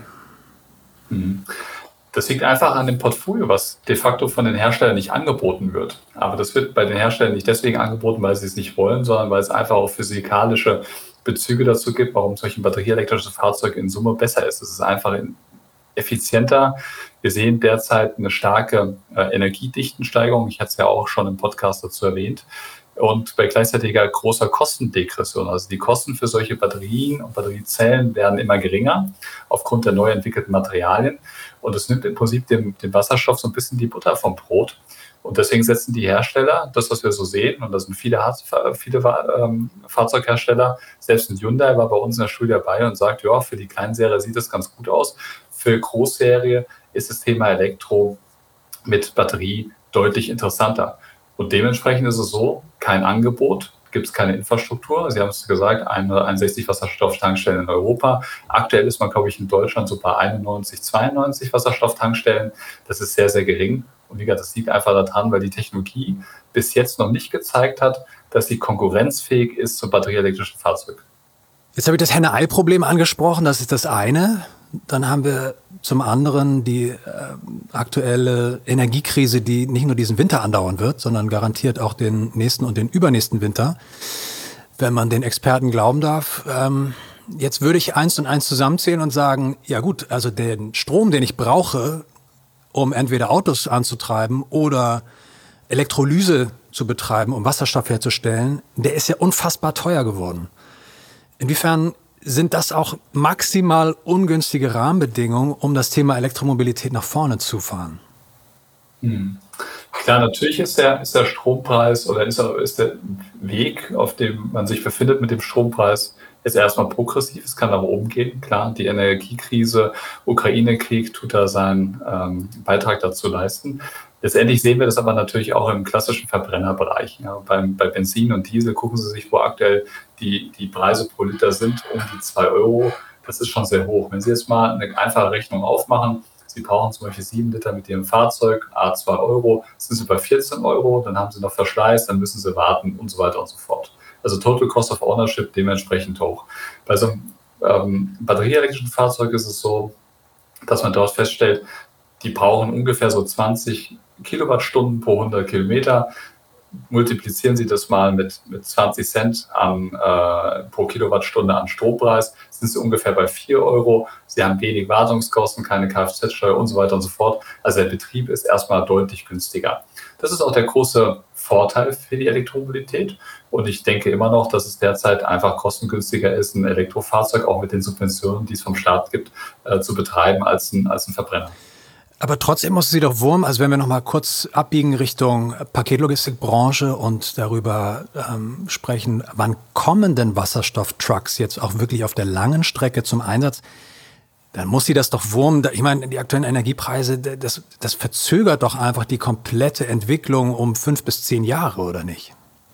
Das liegt einfach an dem Portfolio, was de facto von den Herstellern nicht angeboten wird. Aber das wird bei den Herstellern nicht deswegen angeboten, weil sie es nicht wollen, sondern weil es einfach auch physikalische Bezüge dazu gibt, warum solch ein batterieelektrisches Fahrzeug in Summe besser ist. Es ist einfach effizienter. Wir sehen derzeit eine starke äh, Energiedichtensteigerung. Ich hatte es ja auch schon im Podcast dazu erwähnt. Und bei gleichzeitiger großer Kostendegression. Also die Kosten für solche Batterien und Batteriezellen werden immer geringer aufgrund der neu entwickelten Materialien. Und es nimmt im Prinzip dem, dem Wasserstoff so ein bisschen die Butter vom Brot. Und deswegen setzen die Hersteller, das, was wir so sehen, und da sind viele, viele ähm, Fahrzeughersteller, selbst ein Hyundai war bei uns in der Studie dabei und sagt, ja, für die Kleinserie sieht das ganz gut aus. Für Großserie ist das Thema Elektro mit Batterie deutlich interessanter. Und dementsprechend ist es so, kein Angebot, gibt es keine Infrastruktur. Sie haben es gesagt, einundsechzig Wasserstofftankstellen in Europa. Aktuell ist man, glaube ich, in Deutschland so bei einundneunzig, zweiundneunzig Wasserstofftankstellen. Das ist sehr, sehr gering. Und wie gesagt, das liegt einfach daran, weil die Technologie bis jetzt noch nicht gezeigt hat, dass sie konkurrenzfähig ist zum batterieelektrischen Fahrzeug. Jetzt habe ich das Henne-Ei-Problem angesprochen, das ist das eine. Dann haben wir zum anderen die äh, aktuelle Energiekrise, die nicht nur diesen Winter andauern wird, sondern garantiert auch den nächsten und den übernächsten Winter, wenn man den Experten glauben darf. Ähm, jetzt würde ich eins und eins zusammenzählen und sagen, ja gut, also den Strom, den ich brauche, um entweder Autos anzutreiben oder Elektrolyse zu betreiben, um Wasserstoff herzustellen, der ist ja unfassbar teuer geworden. Inwiefern sind das auch maximal ungünstige Rahmenbedingungen, um das Thema Elektromobilität nach vorne zu fahren? Hm. Klar, natürlich ist der, ist der Strompreis oder ist, ist der Weg, auf dem man sich befindet mit dem Strompreis, ist erstmal progressiv. Es kann nach oben gehen. Klar, die Energiekrise, Ukraine-Krieg tut da seinen ähm, Beitrag dazu leisten. Letztendlich sehen wir das aber natürlich auch im klassischen Verbrennerbereich. Ja, beim, bei Benzin und Diesel gucken Sie sich, wo aktuell die, die Preise pro Liter sind, um die zwei Euro. Das ist schon sehr hoch. Wenn Sie jetzt mal eine einfache Rechnung aufmachen, Sie brauchen zum Beispiel sieben Liter mit Ihrem Fahrzeug, a zwei Euro, sind Sie bei vierzehn Euro, dann haben Sie noch Verschleiß, dann müssen Sie warten und so weiter und so fort. Also Total Cost of Ownership dementsprechend hoch. Bei so einem ähm, batterieelektrischen Fahrzeug ist es so, dass man dort feststellt, die brauchen ungefähr so zwanzig Kilowattstunden pro hundert Kilometer. Multiplizieren Sie das mal mit, mit zwanzig Cent an, äh, pro Kilowattstunde an Strompreis, sind Sie ungefähr bei vier Euro. Sie haben wenig Wartungskosten, keine Kfz-Steuer und so weiter und so fort. Also der Betrieb ist erstmal deutlich günstiger. Das ist auch der große Vorteil für die Elektromobilität. Und ich denke immer noch, dass es derzeit einfach kostengünstiger ist, ein Elektrofahrzeug auch mit den Subventionen, die es vom Staat gibt, äh, zu betreiben als ein, als ein Verbrenner. Aber trotzdem muss sie doch Wurm, also wenn wir noch mal kurz abbiegen Richtung Paketlogistikbranche und darüber ähm, sprechen, wann kommen denn Wasserstofftrucks jetzt auch wirklich auf der langen Strecke zum Einsatz? Dann muss sie das doch Wurm, ich meine, die aktuellen Energiepreise, das, das verzögert doch einfach die komplette Entwicklung um fünf bis zehn Jahre, oder nicht?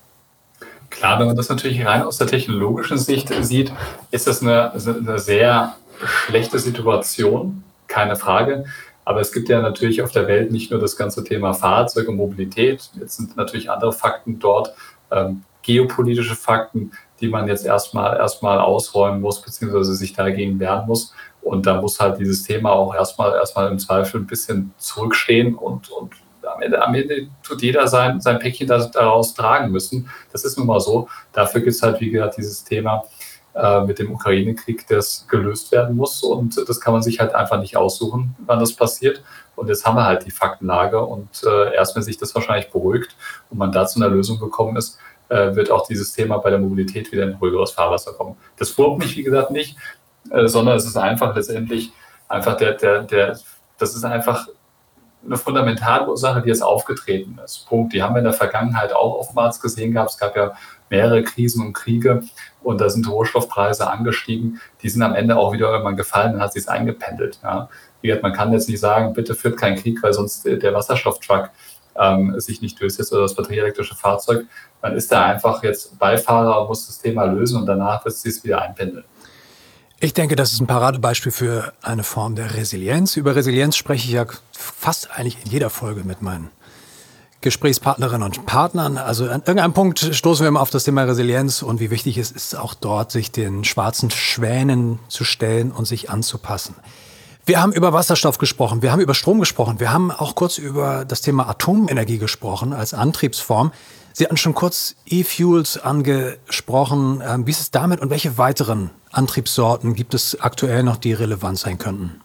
Klar, wenn man das natürlich rein aus der technologischen Sicht sieht, ist das eine, eine sehr schlechte Situation, keine Frage. Aber es gibt ja natürlich auf der Welt nicht nur das ganze Thema Fahrzeug und Mobilität. Jetzt sind natürlich andere Fakten dort, ähm, geopolitische Fakten, die man jetzt erstmal erstmal ausräumen muss, beziehungsweise sich dagegen wehren muss. Und da muss halt dieses Thema auch erstmal erstmal im Zweifel ein bisschen zurückstehen und, und am Ende, am Ende tut jeder sein, sein Päckchen daraus tragen müssen. Das ist nun mal so. Dafür gibt es halt, wie gesagt, dieses Thema mit dem Ukraine-Krieg, das gelöst werden muss. Und das kann man sich halt einfach nicht aussuchen, wann das passiert. Und jetzt haben wir halt die Faktenlage. Und äh, erst wenn sich das wahrscheinlich beruhigt und man da zu einer Lösung gekommen ist, äh, wird auch dieses Thema bei der Mobilität wieder in ruhigeres Fahrwasser kommen. Das wurmt mich, wie gesagt, nicht, äh, sondern es ist einfach letztendlich einfach der, der, der, das ist einfach eine fundamentale Ursache, die jetzt aufgetreten ist. Punkt. Die haben wir in der Vergangenheit auch oftmals gesehen gehabt. Es gab ja mehrere Krisen und Kriege und da sind Rohstoffpreise angestiegen. Die sind am Ende auch wieder irgendwann gefallen, dann hat sich es eingependelt. Ja. Wie gesagt, man kann jetzt nicht sagen, bitte führt keinen Krieg, weil sonst der Wasserstofftruck ähm, sich nicht durchsetzt oder das batterieelektrische Fahrzeug. Man ist da einfach jetzt Beifahrer und muss das Thema lösen und danach wird es sich wieder einpendeln. Ich denke, das ist ein Paradebeispiel für eine Form der Resilienz. Über Resilienz spreche ich ja fast eigentlich in jeder Folge mit meinen Gesprächspartnerinnen und Partnern. Also an irgendeinem Punkt stoßen wir immer auf das Thema Resilienz und wie wichtig es ist, auch dort sich den schwarzen Schwänen zu stellen und sich anzupassen. Wir haben über Wasserstoff gesprochen, wir haben über Strom gesprochen, wir haben auch kurz über das Thema Atomenergie gesprochen als Antriebsform. Sie hatten schon kurz E-Fuels angesprochen. Wie ist es damit und welche weiteren Antriebssorten gibt es aktuell noch, die relevant sein könnten?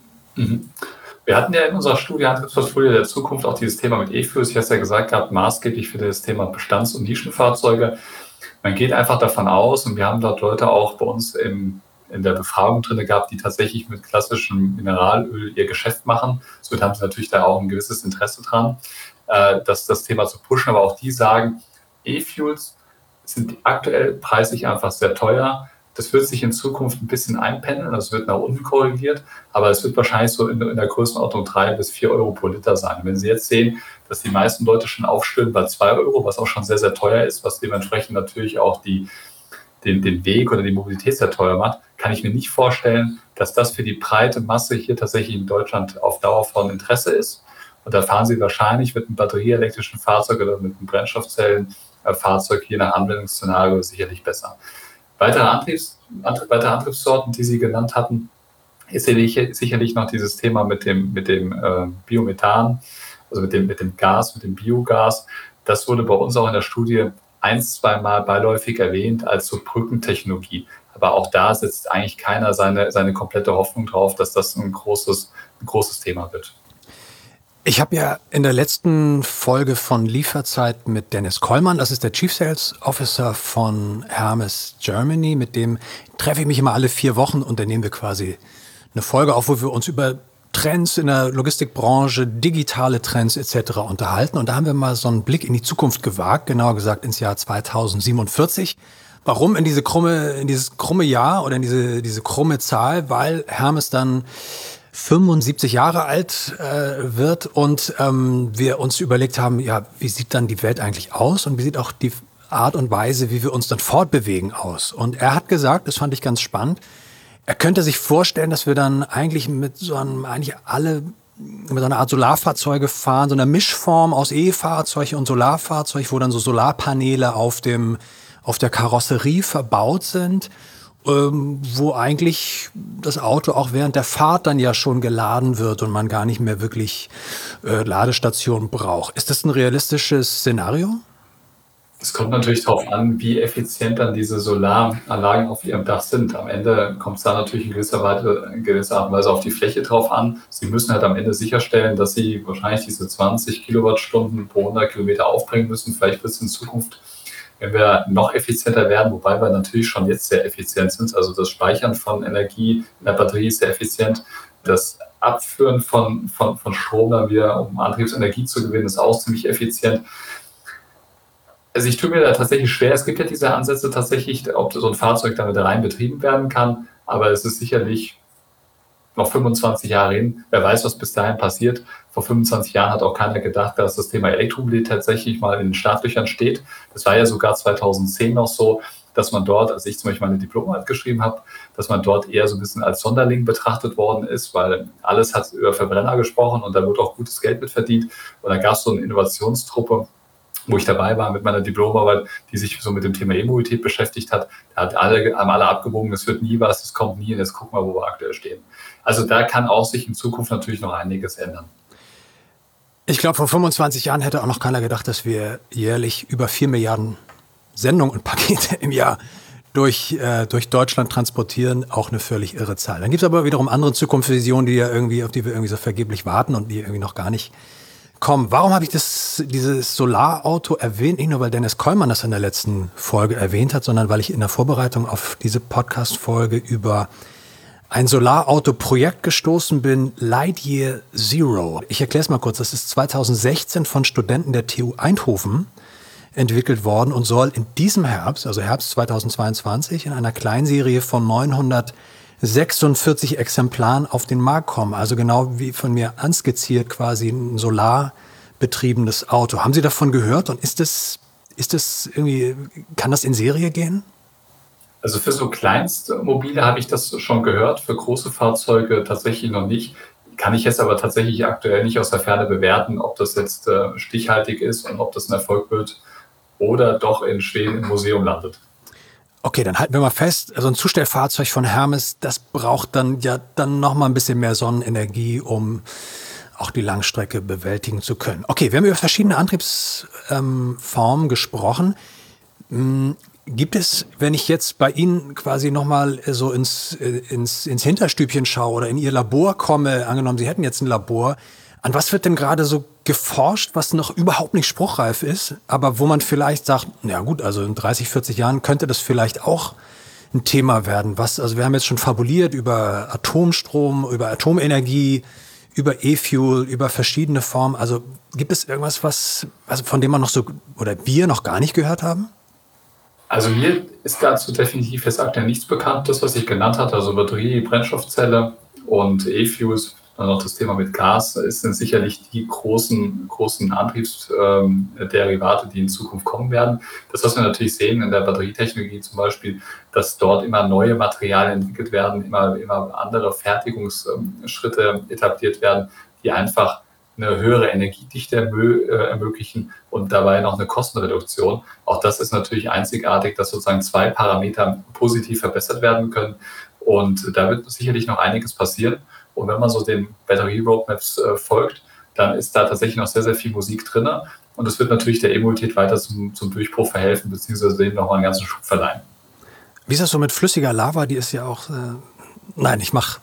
Mhm. Wir hatten ja in unserer Studie Antriebsportfolio der Zukunft auch dieses Thema mit E-Fuels, ich habe es ja gesagt gehabt, maßgeblich für das Thema Bestands- und Nischenfahrzeuge. Man geht einfach davon aus, und wir haben dort Leute auch bei uns im, in der Befragung drin gehabt, die tatsächlich mit klassischem Mineralöl ihr Geschäft machen. Somit haben sie natürlich da auch ein gewisses Interesse dran, äh, das, das Thema zu pushen. Aber auch die sagen, E-Fuels sind aktuell preislich einfach sehr teuer. Das wird sich in Zukunft ein bisschen einpendeln, das wird nach unten korrigiert, aber es wird wahrscheinlich so in, in der Größenordnung drei bis vier Euro pro Liter sein. Wenn Sie jetzt sehen, dass die meisten Leute schon aufstöhnen bei zwei Euro, was auch schon sehr, sehr teuer ist, was dementsprechend natürlich auch die, den, den Weg oder die Mobilität sehr teuer macht, kann ich mir nicht vorstellen, dass das für die breite Masse hier tatsächlich in Deutschland auf Dauer von Interesse ist. Und da fahren Sie wahrscheinlich mit einem batterieelektrischen Fahrzeug oder mit einem Brennstoffzellenfahrzeug je nach Anwendungsszenario sicherlich besser. Weitere, Antriebs, weitere Antriebssorten, die Sie genannt hatten, ist sicherlich noch dieses Thema mit dem, mit dem äh, Biomethan, also mit dem, mit dem Gas, mit dem Biogas. Das wurde bei uns auch in der Studie ein, zweimal beiläufig erwähnt als so Brückentechnologie. Aber auch da setzt eigentlich keiner seine, seine komplette Hoffnung drauf, dass das ein großes, ein großes Thema wird. Ich habe ja in der letzten Folge von Lieferzeit mit Dennis Kollmann, das ist der Chief Sales Officer von Hermes Germany, mit dem treffe ich mich immer alle vier Wochen und dann nehmen wir quasi eine Folge auf, wo wir uns über Trends in der Logistikbranche, digitale Trends et cetera unterhalten. Und da haben wir mal so einen Blick in die Zukunft gewagt, genauer gesagt ins Jahr zweitausendsiebenundvierzig. Warum in diese krumme, in dieses krumme Jahr oder in diese, diese krumme Zahl? Weil Hermes dann fünfundsiebzig Jahre alt äh, wird und ähm, wir uns überlegt haben, ja, wie sieht dann die Welt eigentlich aus und wie sieht auch die Art und Weise, wie wir uns dann fortbewegen aus. Und er hat gesagt, das fand ich ganz spannend, er könnte sich vorstellen, dass wir dann eigentlich mit so einem, eigentlich alle mit so einer Art Solarfahrzeuge fahren, so einer Mischform aus E-Fahrzeug und Solarfahrzeug, wo dann so Solarpaneele auf dem, auf der Karosserie verbaut sind, wo eigentlich das Auto auch während der Fahrt dann ja schon geladen wird und man gar nicht mehr wirklich äh, Ladestationen braucht. Ist das ein realistisches Szenario? Es kommt natürlich darauf an, wie effizient dann diese Solaranlagen auf Ihrem Dach sind. Am Ende kommt es da natürlich in gewisser, Weise, in gewisser Art und Weise auf die Fläche drauf an. Sie müssen halt am Ende sicherstellen, dass Sie wahrscheinlich diese zwanzig Kilowattstunden pro hundert Kilometer aufbringen müssen. Vielleicht wird es in Zukunft, wenn wir noch effizienter werden, wobei wir natürlich schon jetzt sehr effizient sind, also das Speichern von Energie in der Batterie ist sehr effizient, das Abführen von, von, von Strom dann wieder, um Antriebsenergie zu gewinnen, ist auch ziemlich effizient. Also ich tue mir da tatsächlich schwer. Es gibt ja diese Ansätze tatsächlich, ob so ein Fahrzeug damit rein betrieben werden kann, aber es ist sicherlich noch fünfundzwanzig Jahre hin. Wer weiß, was bis dahin passiert. Vor fünfundzwanzig Jahren hat auch keiner gedacht, dass das Thema Elektromobilität tatsächlich mal in den Startlöchern steht. Das war ja sogar zweitausendzehn noch so, dass man dort, als ich zum Beispiel meine Diplomarbeit geschrieben habe, dass man dort eher so ein bisschen als Sonderling betrachtet worden ist, weil alles hat über Verbrenner gesprochen und da wurde auch gutes Geld mit verdient. Und da gab es so eine Innovationstruppe, wo ich dabei war mit meiner Diplomarbeit, die sich so mit dem Thema E-Mobilität beschäftigt hat. Da hat alle, haben alle abgewogen, es wird nie was, es kommt nie und jetzt gucken wir, wo wir aktuell stehen. Also da kann auch sich in Zukunft natürlich noch einiges ändern. Ich glaube, vor fünfundzwanzig Jahren hätte auch noch keiner gedacht, dass wir jährlich über vier Milliarden Sendungen und Pakete im Jahr durch, äh, durch Deutschland transportieren. Auch eine völlig irre Zahl. Dann gibt es aber wiederum andere Zukunftsvisionen, die ja irgendwie, auf die wir irgendwie so vergeblich warten und die irgendwie noch gar nicht kommen. Warum habe ich das, dieses Solarauto erwähnt? Nicht nur, weil Dennis Kollmann das in der letzten Folge erwähnt hat, sondern weil ich in der Vorbereitung auf diese Podcast-Folge über ein Solarauto-Projekt gestoßen bin, Lightyear Zero. Ich erkläre es mal kurz. Das ist zweitausendsechzehn von Studenten der T U Eindhoven entwickelt worden und soll in diesem Herbst, also Herbst zweitausendzweiundzwanzig, in einer Kleinserie von neunhundertsechsundvierzig Exemplaren auf den Markt kommen. Also genau wie von mir anskizziert, quasi ein solarbetriebenes Auto. Haben Sie davon gehört? Und ist das, ist das irgendwie, kann das in Serie gehen? Also für so Kleinstmobile habe ich das schon gehört, für große Fahrzeuge tatsächlich noch nicht. Kann ich jetzt aber tatsächlich aktuell nicht aus der Ferne bewerten, ob das jetzt äh, stichhaltig ist und ob das ein Erfolg wird oder doch in Schweden im Museum landet. Okay, dann halten wir mal fest, also ein Zustellfahrzeug von Hermes, das braucht dann ja dann noch mal ein bisschen mehr Sonnenenergie, um auch die Langstrecke bewältigen zu können. Okay, wir haben über verschiedene Antriebsformen ähm, gesprochen. Hm, gibt es, wenn ich jetzt bei Ihnen quasi noch mal so ins, ins, ins Hinterstübchen schaue oder in Ihr Labor komme, angenommen, Sie hätten jetzt ein Labor, an was wird denn gerade so geforscht, was noch überhaupt nicht spruchreif ist, aber wo man vielleicht sagt, na gut, also in dreißig, vierzig Jahren könnte das vielleicht auch ein Thema werden. Was, also wir haben jetzt schon fabuliert über Atomstrom, über Atomenergie, über E-Fuel, über verschiedene Formen. Also gibt es irgendwas, was, also von dem man noch so, oder wir noch gar nicht gehört haben? Also mir ist dazu definitiv jetzt aktuell nichts bekannt. Das, was ich genannt hatte, also Batterie, Brennstoffzelle und E-Fuels, dann noch das Thema mit Gas, sind sicherlich die großen, großen Antriebsderivate, die in Zukunft kommen werden. Das, was wir natürlich sehen in der Batterietechnologie zum Beispiel, dass dort immer neue Materialien entwickelt werden, immer, immer andere Fertigungsschritte etabliert werden, die einfach eine höhere Energiedichte ermöglichen und dabei noch eine Kostenreduktion. Auch das ist natürlich einzigartig, dass sozusagen zwei Parameter positiv verbessert werden können. Und da wird sicherlich noch einiges passieren. Und wenn man so den Batterie-Roadmaps äh, folgt, dann ist da tatsächlich noch sehr, sehr viel Musik drin. Und es wird natürlich der E-Mobilität weiter zum, zum Durchbruch verhelfen, beziehungsweise dem nochmal einen ganzen Schub verleihen. Wie ist das so mit flüssiger Lava? Die ist ja auch... Äh, nein, ich mache...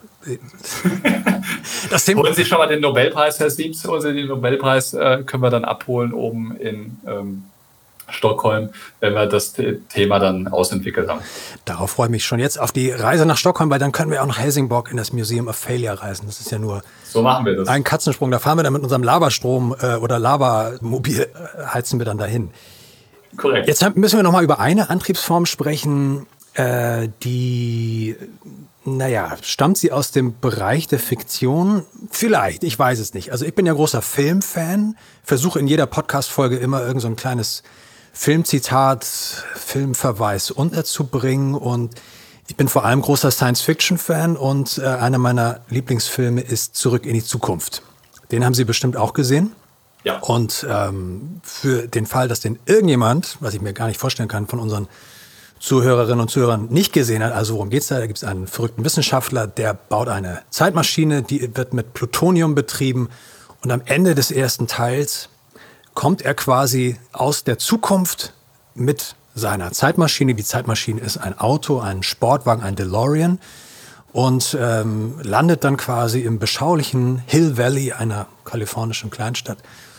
Das Thema. Holen Sie schon mal den Nobelpreis, Herr Siems. Holen Sie den Nobelpreis, äh, können wir dann abholen oben in ähm, Stockholm, wenn wir das Thema dann ausentwickelt haben. Darauf freue ich mich schon jetzt auf die Reise nach Stockholm, weil dann können wir auch nach Helsingborg in das Museum of Failure reisen. Das ist ja nur so machen wir das. Ein Katzensprung. Da fahren wir dann mit unserem Lavastrom äh, oder Lavamobil äh, heizen wir dann dahin. Korrekt. Jetzt müssen wir noch mal über eine Antriebsform sprechen, äh, die, naja, stammt sie aus dem Bereich der Fiktion? Vielleicht, ich weiß es nicht. Also ich bin ja großer Filmfan, versuche in jeder Podcast-Folge immer irgend so ein kleines Filmzitat, Filmverweis unterzubringen und ich bin vor allem großer Science-Fiction-Fan und äh, einer meiner Lieblingsfilme ist Zurück in die Zukunft. Den haben Sie bestimmt auch gesehen. Ja. Und ähm, für den Fall, dass den irgendjemand, was ich mir gar nicht vorstellen kann, von unseren Zuhörerinnen und Zuhörern nicht gesehen hat, also worum geht's da? Da gibt es einen verrückten Wissenschaftler, der baut eine Zeitmaschine, die wird mit Plutonium betrieben und am Ende des ersten Teils kommt er quasi aus der Zukunft mit seiner Zeitmaschine. Die Zeitmaschine ist ein Auto, ein Sportwagen, ein DeLorean und ähm, landet dann quasi im beschaulichen Hill Valley, einer kalifornischen Kleinstadt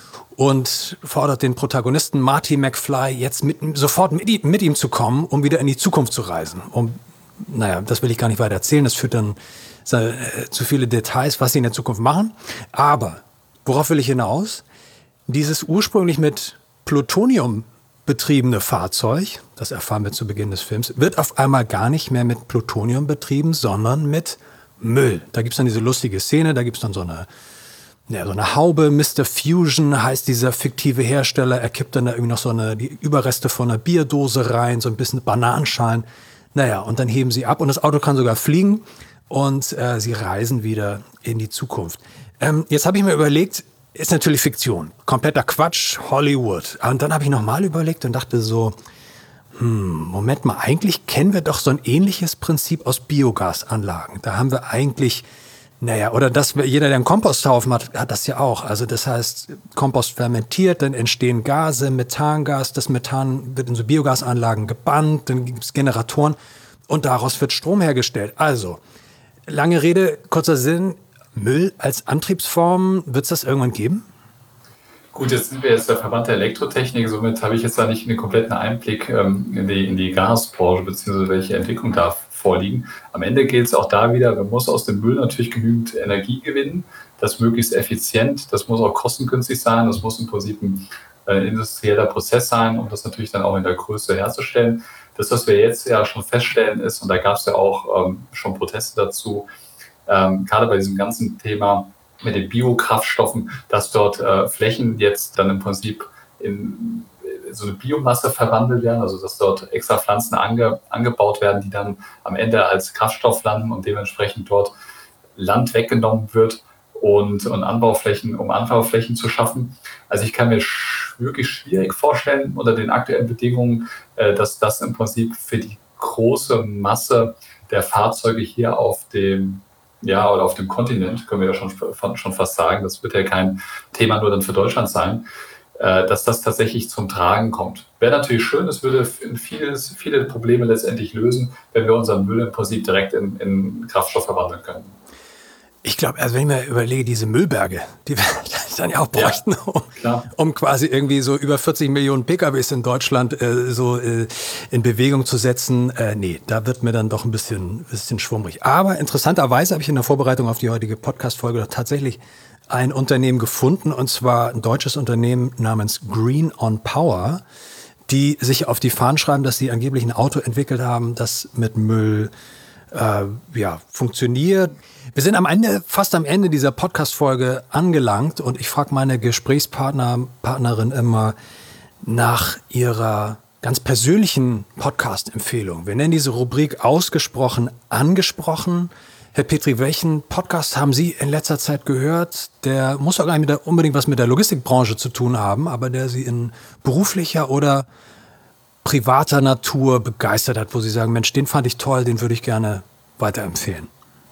und fordert den Protagonisten Marty McFly jetzt mit, sofort mit, mit ihm zu kommen, um wieder in die Zukunft zu reisen, um naja, das will ich gar nicht weiter erzählen. Das führt dann äh, zu viele Details, was sie in der Zukunft machen. Aber worauf will ich hinaus? Dieses ursprünglich mit Plutonium betriebene Fahrzeug, das erfahren wir zu Beginn des Films, wird auf einmal gar nicht mehr mit Plutonium betrieben, sondern mit Müll. Da gibt es dann diese lustige Szene, da gibt es dann so eine, ja, so eine Haube, Mister Fusion heißt dieser fiktive Hersteller, er kippt dann da irgendwie noch so eine, die Überreste von einer Bierdose rein, so ein bisschen Bananenschalen. Naja, und dann heben sie ab und das Auto kann sogar fliegen und äh, sie reisen wieder in die Zukunft. Ähm, jetzt habe ich mir überlegt, ist natürlich Fiktion, kompletter Quatsch, Hollywood. Und dann habe ich nochmal überlegt und dachte so, hm, Moment mal, eigentlich kennen wir doch so ein ähnliches Prinzip aus Biogasanlagen. Da haben wir eigentlich, naja, oder das, jeder, der einen Komposthaufen hat, hat das ja auch. Also das heißt, Kompost fermentiert, dann entstehen Gase, Methangas, das Methan wird in so Biogasanlagen gebannt, dann gibt es Generatoren und daraus wird Strom hergestellt. Also, lange Rede, kurzer Sinn, Müll als Antriebsform, wird es das irgendwann geben? Gut, jetzt sind wir jetzt der Verband der Elektrotechnik, somit habe ich jetzt da nicht einen kompletten Einblick ähm, in die, in die Gasbranche bzw. welche Entwicklung da vorliegen. Am Ende geht es auch da wieder, man muss aus dem Müll natürlich genügend Energie gewinnen, das möglichst effizient, das muss auch kostengünstig sein, das muss im Prinzip ein äh, industrieller Prozess sein, um das natürlich dann auch in der Größe herzustellen. Das, was wir jetzt ja schon feststellen ist, und da gab es ja auch ähm, schon Proteste dazu, Ähm, gerade bei diesem ganzen Thema mit den Biokraftstoffen, dass dort äh, Flächen jetzt dann im Prinzip in so eine Biomasse verwandelt werden, also dass dort extra Pflanzen ange, angebaut werden, die dann am Ende als Kraftstoff landen und dementsprechend dort Land weggenommen wird und, und Anbauflächen, um Anbauflächen zu schaffen. Also ich kann mir sch- wirklich schwierig vorstellen unter den aktuellen Bedingungen, äh, dass das im Prinzip für die große Masse der Fahrzeuge hier auf dem Ja, oder auf dem Kontinent, können wir ja schon, schon fast sagen, das wird ja kein Thema nur dann für Deutschland sein, äh, dass das tatsächlich zum Tragen kommt. Wäre natürlich schön, es würde vieles, viele Probleme letztendlich lösen, wenn wir unseren Müll im Prinzip direkt in, in Kraftstoff verwandeln können. Ich glaube, also wenn ich mir überlege, diese Müllberge, die wir dann ja auch bräuchten, ja, um, um quasi irgendwie so über vierzig Millionen P K Ws in Deutschland äh, so äh, in Bewegung zu setzen, äh, nee, da wird mir dann doch ein bisschen, bisschen schwummrig. Aber interessanterweise habe ich in der Vorbereitung auf die heutige Podcast-Folge tatsächlich ein Unternehmen gefunden, und zwar ein deutsches Unternehmen namens Green on Power, die sich auf die Fahnen schreiben, dass sie angeblich ein Auto entwickelt haben, das mit Müll äh, ja, funktioniert. Wir sind am Ende, fast am Ende dieser Podcast-Folge angelangt und ich frage meine Gesprächspartner, Partnerin immer nach ihrer ganz persönlichen Podcast-Empfehlung. Wir nennen diese Rubrik ausgesprochen angesprochen. Herr Petri, welchen Podcast haben Sie in letzter Zeit gehört? Der muss auch gar nicht unbedingt was mit der Logistikbranche zu tun haben, aber der Sie in beruflicher oder privater Natur begeistert hat, wo Sie sagen, Mensch, den fand ich toll, den würde ich gerne weiterempfehlen.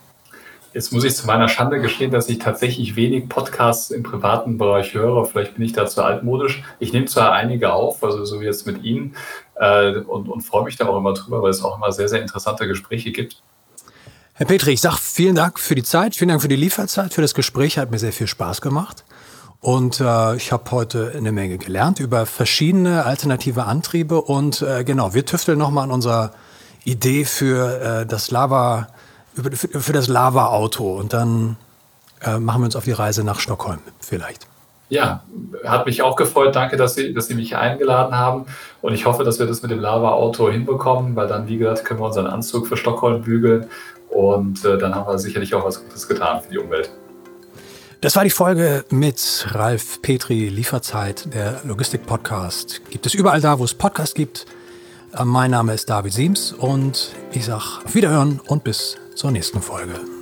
Jetzt muss ich zu meiner Schande gestehen, dass ich tatsächlich wenig Podcasts im privaten Bereich höre. Vielleicht bin ich da zu altmodisch. Ich nehme zwar einige auf, also so wie jetzt mit Ihnen, äh, und, und freue mich da auch immer drüber, weil es auch immer sehr, sehr interessante Gespräche gibt. Herr Petri, ich sage vielen Dank für die Zeit, vielen Dank für die Lieferzeit, für das Gespräch. Hat mir sehr viel Spaß gemacht. Und äh, ich habe heute eine Menge gelernt über verschiedene alternative Antriebe. Und äh, genau, wir tüfteln nochmal an unserer Idee für äh, das Lava, für, für das Lava-Auto. Und dann äh, machen wir uns auf die Reise nach Stockholm vielleicht. Ja, hat mich auch gefreut. Danke, dass Sie, dass Sie mich eingeladen haben. Und ich hoffe, dass wir das mit dem Lava-Auto hinbekommen, weil dann, wie gesagt, können wir unseren Anzug für Stockholm bügeln. Und äh, dann haben wir sicherlich auch was Gutes getan für die Umwelt. Das war die Folge mit Ralf Petri, Lieferzeit, der Logistik-Podcast. Gibt es überall da, wo es Podcasts gibt. Mein Name ist David Siems und ich sage auf Wiederhören und bis zur nächsten Folge.